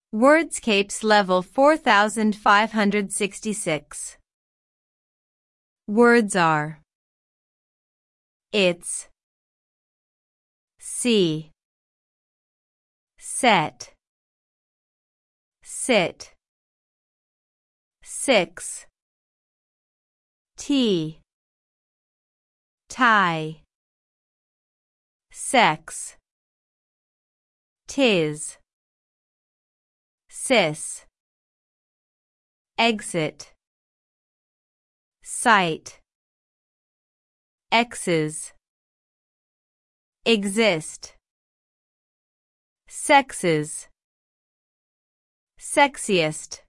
Wordscapes level 4566. Words are it's, see, set, sit, six, tea, tie, sex, tis, sis, exit, sight, X's, exist, sexes, sexiest.